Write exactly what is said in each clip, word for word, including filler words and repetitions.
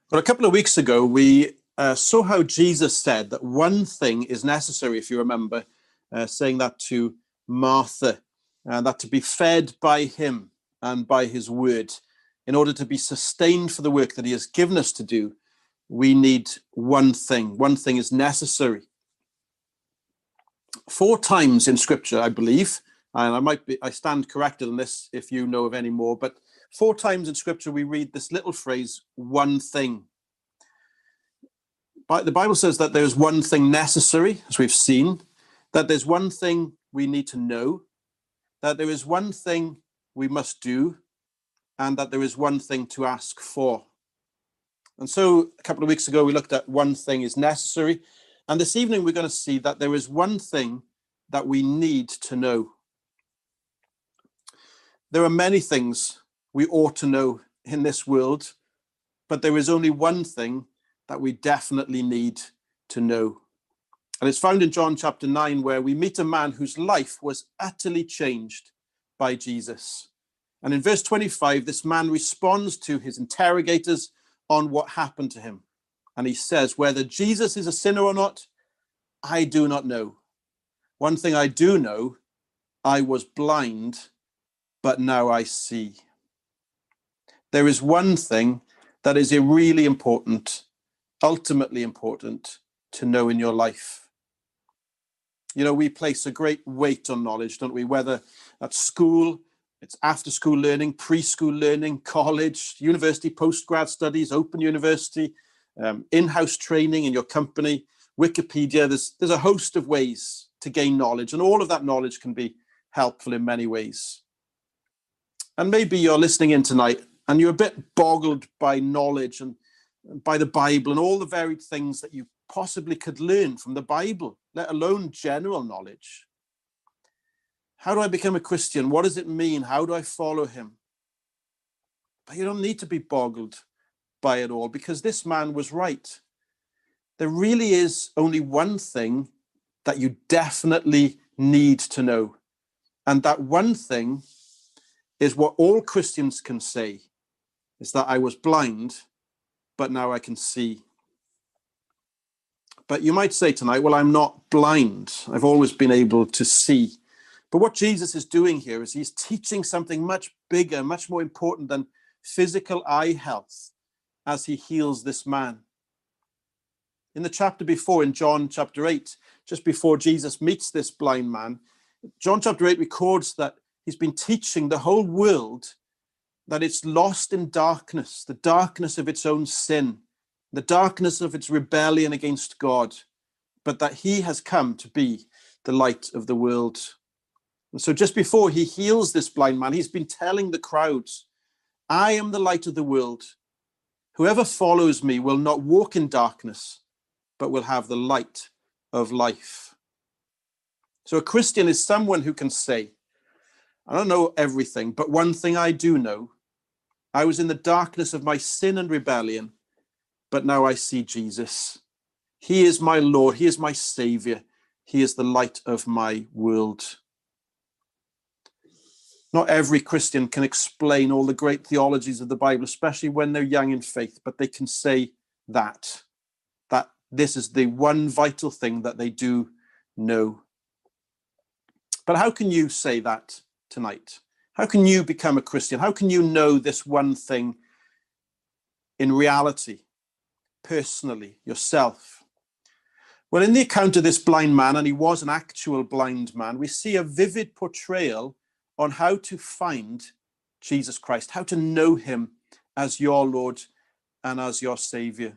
Well, a couple of weeks ago, we uh, saw how Jesus said that one thing is necessary, if you remember, uh, saying that to Martha, uh, that to be fed by him and by his word, in order to be sustained for the work that he has given us to do, we need one thing. One thing is necessary. Four times in Scripture, I believe, and I might be, I stand corrected on this if you know of any more, but four times in Scripture we read this little phrase, one thing. But the Bible says that there's one thing necessary, as we've seen, that there's one thing we need to know, that there is one thing we must do, and that there is one thing to ask for. And so a couple of weeks ago, we looked at one thing is necessary. And this evening, we're going to see that there is one thing that we need to know. There are many things we ought to know in this world, but there is only one thing that we definitely need to know. And it's found in John chapter nine, where we meet a man whose life was utterly changed by Jesus. And in verse twenty-five, this man responds to his interrogators on what happened to him. And he says, whether Jesus is a sinner or not, I do not know. One thing I do know, I was blind, but now I see. There is one thing that is really important, ultimately important to know in your life. You know, we place a great weight on knowledge, don't we? Whether at school, it's after school learning, preschool learning, college, university, postgrad studies, open university, um, in-house training in your company, Wikipedia. There's, there's a host of ways to gain knowledge, and all of that knowledge can be helpful in many ways. And maybe you're listening in tonight and you're a bit boggled by knowledge and, and by the Bible and all the varied things that you possibly could learn from the Bible, let alone general knowledge. How do I become a Christian? What does it mean? How do I follow him? But you don't need to be boggled by it all, because this man was right. There really is only one thing that you definitely need to know. And that one thing is what all Christians can say, is that I was blind, but now I can see. But you might say tonight, well, I'm not blind. I've always been able to see. But what Jesus is doing here is he's teaching something much bigger, much more important than physical eye health as he heals this man. In the chapter before, in John chapter eight, just before Jesus meets this blind man, John chapter eight records that he's been teaching the whole world that it's lost in darkness, the darkness of its own sin, the darkness of its rebellion against God, but that he has come to be the light of the world. And so just before he heals this blind man, he's been telling the crowds, I am the light of the world. Whoever follows me will not walk in darkness, but will have the light of life. So a Christian is someone who can say, I don't know everything, but one thing I do know, I was in the darkness of my sin and rebellion, but now I see Jesus. He is my Lord. He is my Savior. He is the light of my world. Not every Christian can explain all the great theologies of the Bible, especially when they're young in faith, but they can say that, that this is the one vital thing that they do know. But how can you say that tonight? How can you become a Christian? How can you know this one thing in reality, personally, yourself? Well, in the account of this blind man, and he was an actual blind man, we see a vivid portrayal on how to find Jesus Christ, how to know him as your Lord and as your Savior.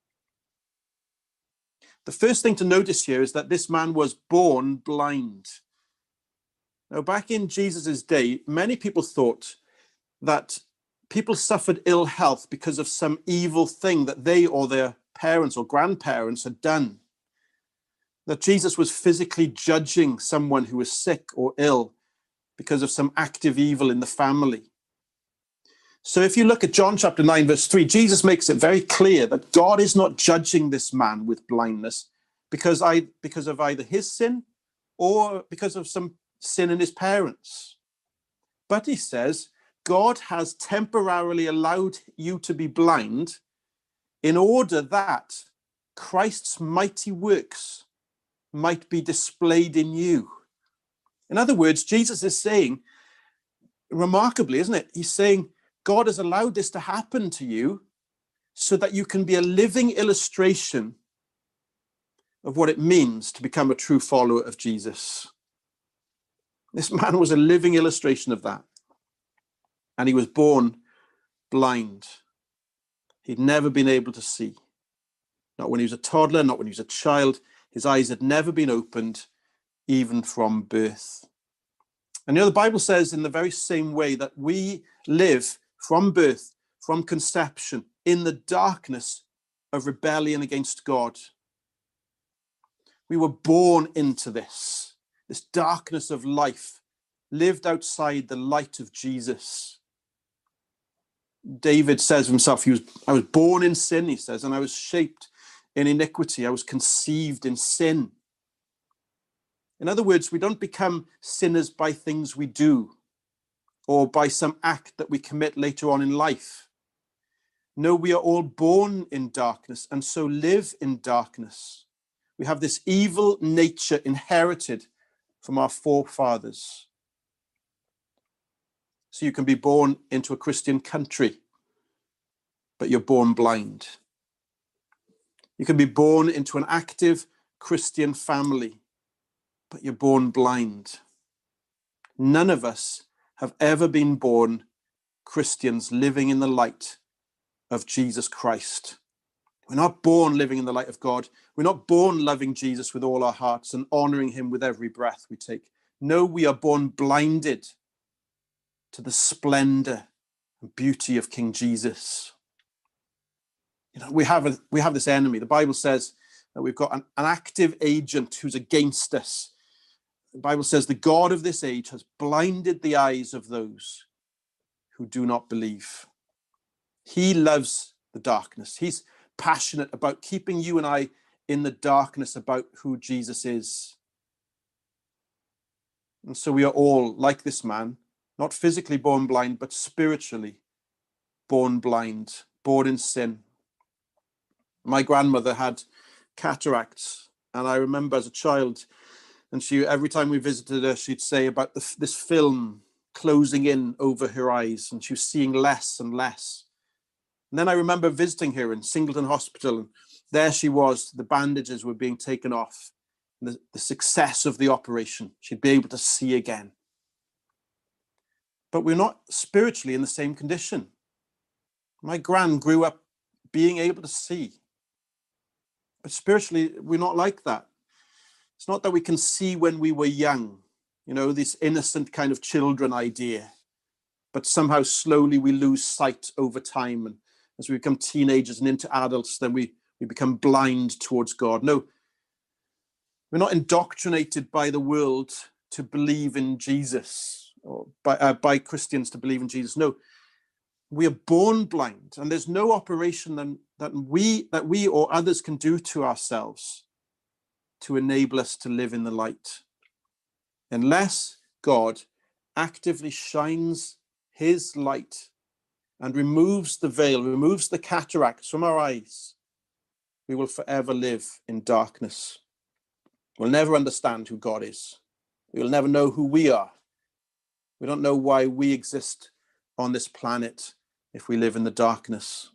The first thing to notice here is that this man was born blind. Now, back in Jesus's day, many people thought that people suffered ill health because of some evil thing that they or their parents or grandparents had done. That Jesus was physically judging someone who was sick or ill because of some active evil in the family. So if you look at John chapter nine, verse three, Jesus makes it very clear that God is not judging this man with blindness because, I, because of either his sin or because of some sin in his parents. But he says, God has temporarily allowed you to be blind in order that Christ's mighty works might be displayed in you. In other words, Jesus is saying, remarkably, isn't it? He's saying, God has allowed this to happen to you so that you can be a living illustration of what it means to become a true follower of Jesus. This man was a living illustration of that. And he was born blind. He'd never been able to see. Not when he was a toddler, not when he was a child. His eyes had never been opened, even from birth. And you know, the Bible says in the very same way that we live from birth, from conception, in the darkness of rebellion against God. We were born into this, this darkness of life, lived outside the light of Jesus. David says of himself, he was, I was born in sin, he says, and I was shaped in iniquity. I was conceived in sin. In other words, we don't become sinners by things we do or by some act that we commit later on in life. No, we are all born in darkness and so live in darkness. We have this evil nature inherited from our forefathers. So you can be born into a Christian country, but you're born blind. You can be born into an active Christian family, but you're born blind. None of us have ever been born Christians living in the light of Jesus Christ. We're not born living in the light of God. We're not born loving Jesus with all our hearts and honoring him with every breath we take. No, we are born blinded to the splendor and beauty of King Jesus. You know, we have a, we have this enemy. The Bible says that we've got an, an active agent who's against us. The Bible says the God of this age has blinded the eyes of those who do not believe. He loves the darkness. He's passionate about keeping you and I in the darkness about who Jesus is. And so we are all like this man, not physically born blind, but spiritually born blind, born in sin. My grandmother had cataracts, and I remember as a child, and she, every time we visited her, she'd say about the, this film closing in over her eyes, and she was seeing less and less. And then I remember visiting her in Singleton Hospital, and there she was, the bandages were being taken off, and the, the success of the operation, she'd be able to see again. But we're not spiritually in the same condition. My gran grew up being able to see. But spiritually, we're not like that. It's not that we can see when we were young, you know, this innocent kind of children idea, but somehow slowly we lose sight over time. And as we become teenagers and into adults, then we, we become blind towards God. No, we're not indoctrinated by the world to believe in Jesus, or by, uh, by Christians to believe in Jesus. No, we are born blind, and there's no operation that, that we that we or others can do to ourselves to enable us to live in the light, unless God actively shines his light and removes the veil, removes the cataracts from our eyes. We will forever live in darkness. We'll never understand who God is. We will never know who we are. We don't know why we exist on this planet if we live in the darkness.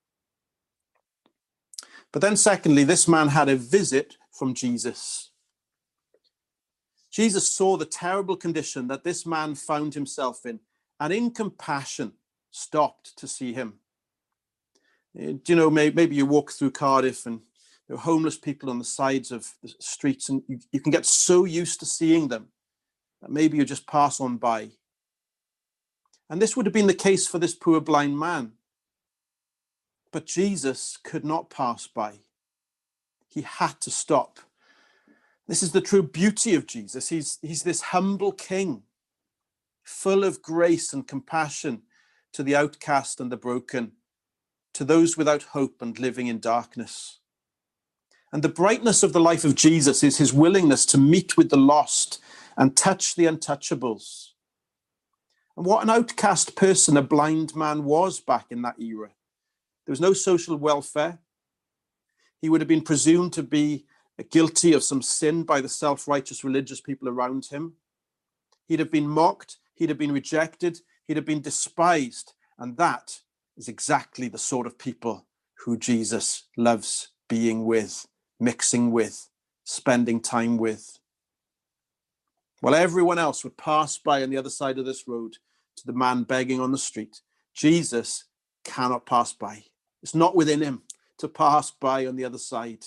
But then secondly, this man had a visit from Jesus. Jesus saw the terrible condition that this man found himself in, and in compassion stopped to see him. Do you know, maybe you walk through Cardiff and there are homeless people on the sides of the streets, and you, you can get so used to seeing them that maybe you just pass on by. And this would have been the case for this poor blind man. But Jesus could not pass by. He had to stop. This is the true beauty of Jesus. He's, he's this humble king, full of grace and compassion to the outcast and the broken, to those without hope and living in darkness. And the brightness of the life of Jesus is his willingness to meet with the lost and touch the untouchables. And what an outcast person a blind man was back in that era. There was no social welfare. He would have been presumed to be guilty of some sin by the self-righteous religious people around him. He'd have been mocked. He'd have been rejected. He'd have been despised. And that is exactly the sort of people who Jesus loves being with, mixing with, spending time with. While everyone else would pass by on the other side of this road to the man begging on the street, Jesus cannot pass by. It's not within him to pass by on the other side.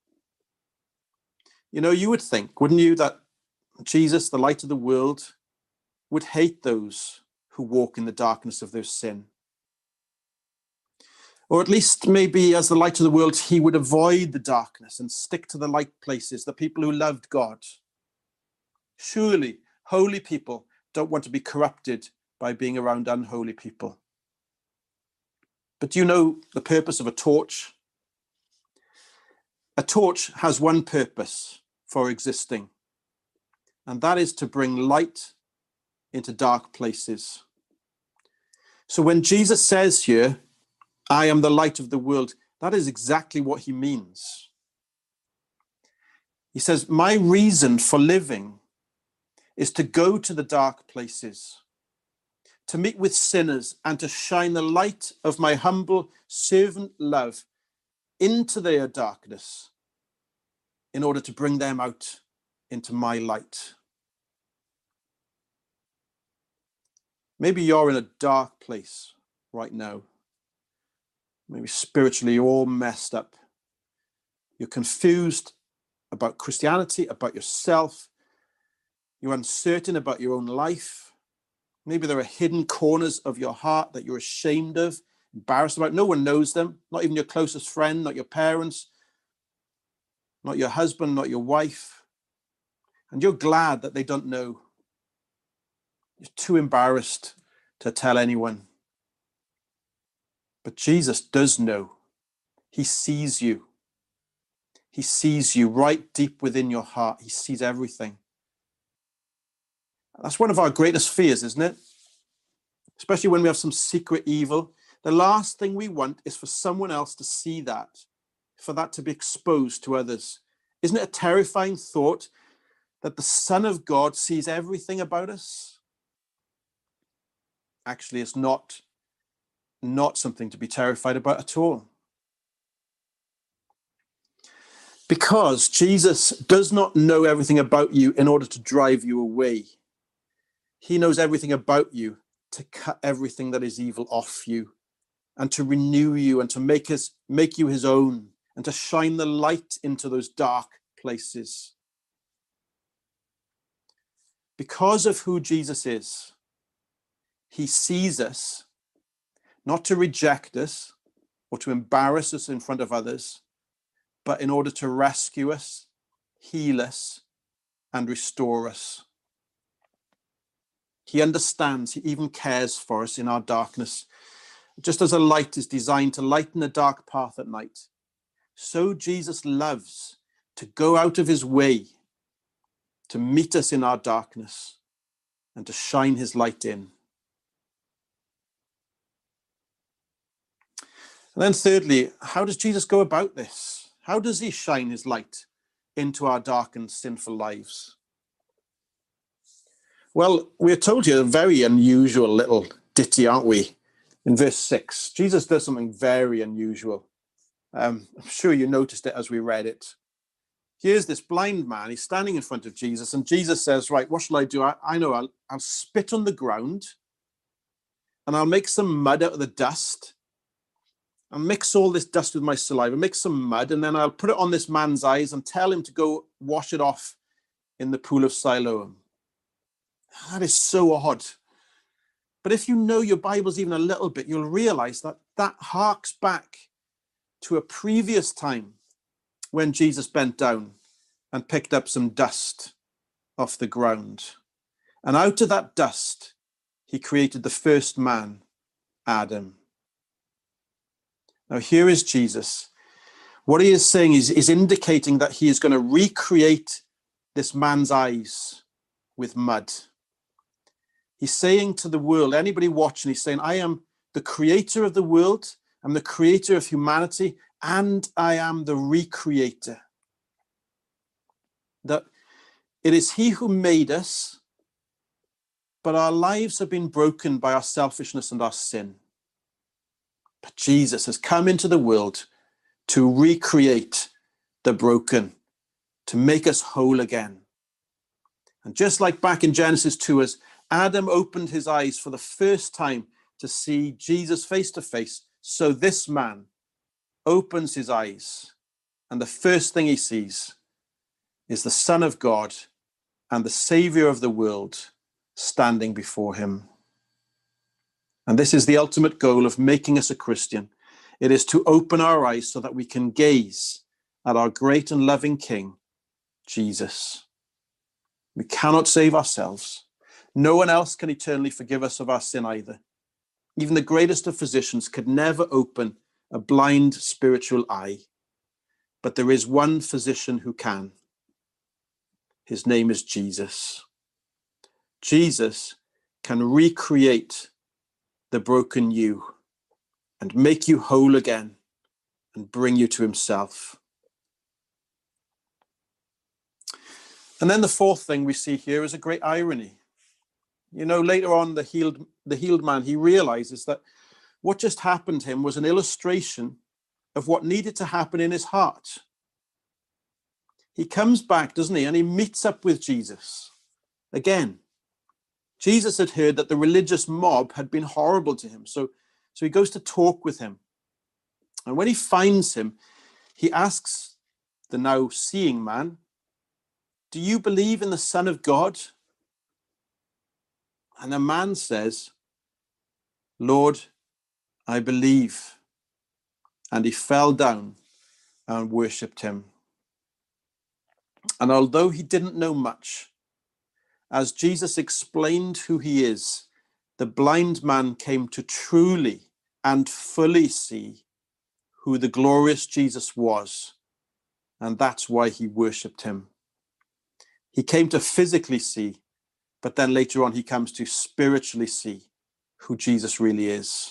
You know, you would think, wouldn't you, that Jesus, the light of the world, would hate those who walk in the darkness of their sin. Or at least maybe as the light of the world, he would avoid the darkness and stick to the light places, the people who loved God. Surely, holy people don't want to be corrupted by being around unholy people. But do you know the purpose of a torch? A torch has one purpose for existing, and that is to bring light into dark places. So when Jesus says here, I am the light of the world, that is exactly what he means. He says, my reason for living is to go to the dark places, to meet with sinners and to shine the light of my humble servant love into their darkness in order to bring them out into my light. Maybe you're in a dark place right now. Maybe spiritually you're all messed up. You're confused about Christianity, about yourself. You're uncertain about your own life. Maybe there are hidden corners of your heart that you're ashamed of, embarrassed about. No one knows them, not even your closest friend, not your parents, not your husband, not your wife. And you're glad that they don't know. You're too embarrassed to tell anyone. But Jesus does know. He sees you. He sees you right deep within your heart. He sees everything. That's one of our greatest fears, isn't it? Especially when we have some secret evil. The last thing we want is for someone else to see that, for that to be exposed to others. Isn't it a terrifying thought that the Son of God sees everything about us? Actually, it's not, not something to be terrified about at all. Because Jesus does not know everything about you in order to drive you away. He knows everything about you to cut everything that is evil off you and to renew you and to make us, make you his own and to shine the light into those dark places. Because of who Jesus is, he sees us not to reject us or to embarrass us in front of others, but in order to rescue us, heal us, and restore us. He understands, he even cares for us in our darkness. Just as a light is designed to lighten a dark path at night, so Jesus loves to go out of his way to meet us in our darkness and to shine his light in. And then thirdly, how does Jesus go about this? How does he shine his light into our darkened, sinful lives? Well, we're told here a very unusual little ditty, aren't we? In verse six, Jesus does something very unusual. Um, I'm sure you noticed it as we read it. Here's this blind man. He's standing in front of Jesus, and Jesus says, right, what shall I do? I, I know I'll, I'll spit on the ground, and I'll make some mud out of the dust. I'll mix all this dust with my saliva, mix some mud, and then I'll put it on this man's eyes and tell him to go wash it off in the pool of Siloam. That is so odd. But if you know your Bibles even a little bit, you'll realize that that harks back to a previous time when Jesus bent down and picked up some dust off the ground. And out of that dust, he created the first man, Adam. Now here is Jesus. What he is saying is, is indicating that he is going to recreate this man's eyes with mud. He's saying to the world, anybody watching, he's saying, I am the creator of the world, I'm the creator of humanity, and I am the recreator. That it is he who made us, but our lives have been broken by our selfishness and our sin. But Jesus has come into the world to recreate the broken, to make us whole again. And just like back in Genesis two, as Adam opened his eyes for the first time to see Jesus face to face, so this man opens his eyes, and the first thing he sees is the Son of God and the Savior of the world standing before him. And this is the ultimate goal of making us a Christian. It is to open our eyes so that we can gaze at our great and loving King, Jesus. We cannot save ourselves. No one else can eternally forgive us of our sin either. Even the greatest of physicians could never open a blind spiritual eye. But there is one physician who can. His name is Jesus. Jesus can recreate the broken you and make you whole again and bring you to himself. And then the fourth thing we see here is a great irony. You know, later on, the healed, the healed man, he realizes that what just happened to him was an illustration of what needed to happen in his heart. He comes back, doesn't he? And he meets up with Jesus again. Jesus had heard that the religious mob had been horrible to him. So, so he goes to talk with him. And when he finds him, he asks the now seeing man, "Do you believe in the Son of God?" And the man says, "Lord, I believe." And he fell down and worshipped him. And although he didn't know much, as Jesus explained who he is, the blind man came to truly and fully see who the glorious Jesus was. And that's why he worshipped him. He came to physically see, but then later on he comes to spiritually see who Jesus really is.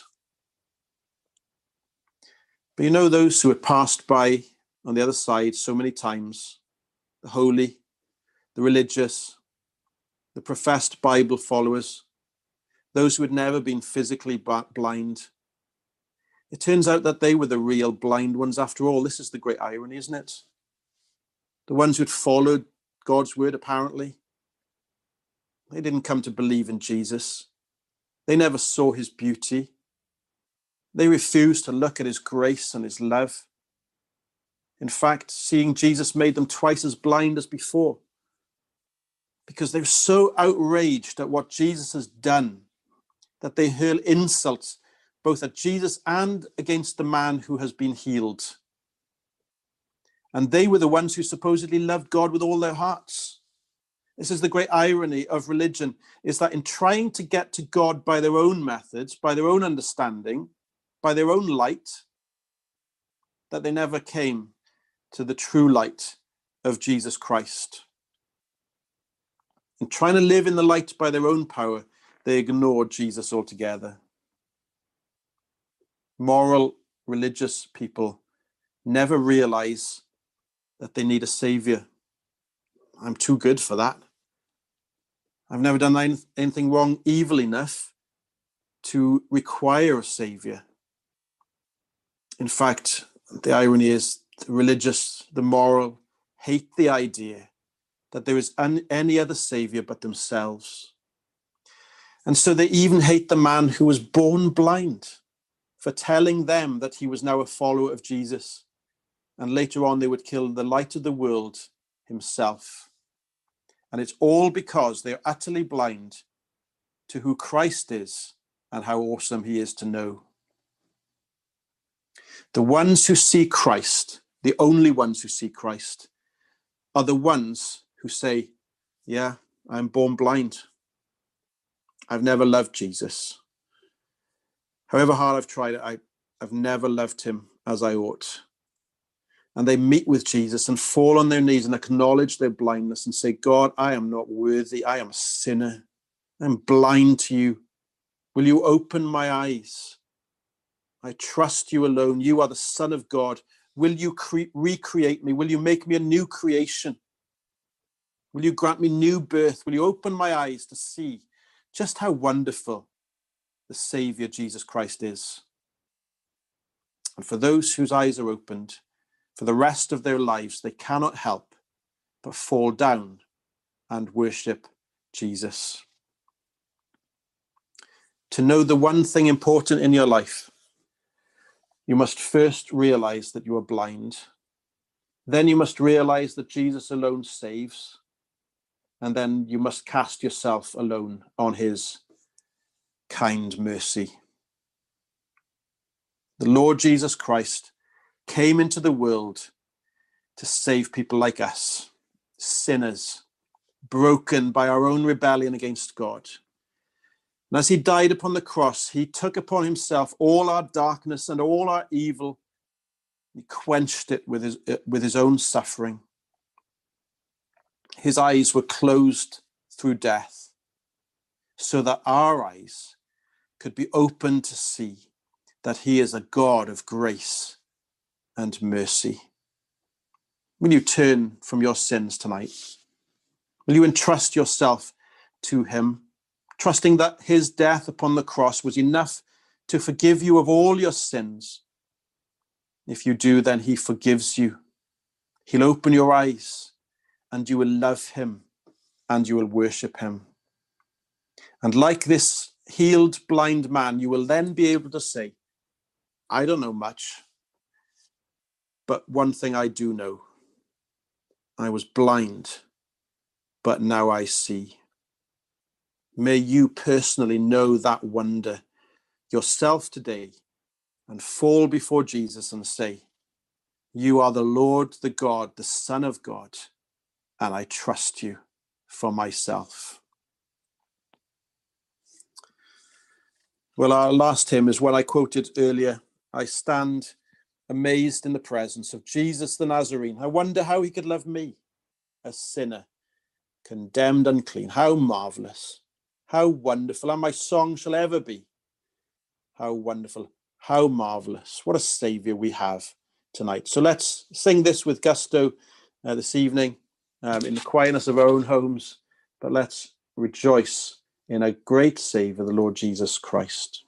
But you know, those who had passed by on the other side so many times, the holy, the religious, the professed Bible followers, those who had never been physically blind, it turns out that they were the real blind ones after all. This is the great irony, isn't it? The ones who'd followed God's word, apparently, they didn't come to believe in Jesus. They never saw his beauty. They refused to look at his grace and his love. In fact, seeing Jesus made them twice as blind as before, because they were so outraged at what Jesus has done that they hurl insults both at Jesus and against the man who has been healed. And they were the ones who supposedly loved God with all their hearts. This is the great irony of religion, is that in trying to get to God by their own methods, by their own understanding, by their own light, that they never came to the true light of Jesus Christ. In trying to live in the light by their own power, they ignored Jesus altogether. Moral, religious people never realize that they need a savior. I'm too good for that. I've never done anything wrong, evil enough to require a savior. In fact, the irony is the religious, the moral, hate the idea that there is un- any other savior but themselves. And so they even hate the man who was born blind for telling them that he was now a follower of Jesus. And later on, they would kill the light of the world himself. And it's all because they're utterly blind to who Christ is and how awesome he is to know. The ones who see Christ, the only ones who see Christ, are the ones who say, yeah, I'm born blind. I've never loved Jesus. However hard I've tried it, I, I've never loved him as I ought. And they meet with Jesus and fall on their knees and acknowledge their blindness and say, God, I am not worthy. I am a sinner. I'm blind to you. Will you open my eyes? I trust you alone. You are the Son of God. Will you cre- recreate me? Will you make me a new creation? Will you grant me new birth? Will you open my eyes to see just how wonderful the Savior Jesus Christ is? And for those whose eyes are opened, for the rest of their lives, they cannot help but fall down and worship Jesus. To know the one thing important in your life, you must first realize that you are blind. Then you must realize that Jesus alone saves. And then you must cast yourself alone on his kind mercy. The Lord Jesus Christ came into the world to save people like us, sinners, broken by our own rebellion against God. And as he died upon the cross, he took upon himself all our darkness and all our evil. He quenched it with his, with his own suffering. His eyes were closed through death so that our eyes could be opened to see that he is a God of grace and mercy. Will you turn from your sins tonight? Will you entrust yourself to him, trusting that his death upon the cross was enough to forgive you of all your sins? If you do, then he forgives you. He'll open your eyes and you will love him and you will worship him. And like this healed blind man, you will then be able to say, I don't know much, but one thing I do know. I was blind, but now I see. May you personally know that wonder yourself today and fall before Jesus and say, you are the Lord, the God, the Son of God, and I trust you for myself. Well, our last hymn is one I quoted earlier. I stand amazed in the presence of Jesus the Nazarene. I wonder how he could love me, a sinner, condemned unclean. How marvelous, how wonderful, and my song shall ever be. How wonderful, how marvelous. What a Saviour we have tonight. So let's sing this with gusto uh, this evening um, in the quietness of our own homes, but let's rejoice in a great Saviour, the Lord Jesus Christ.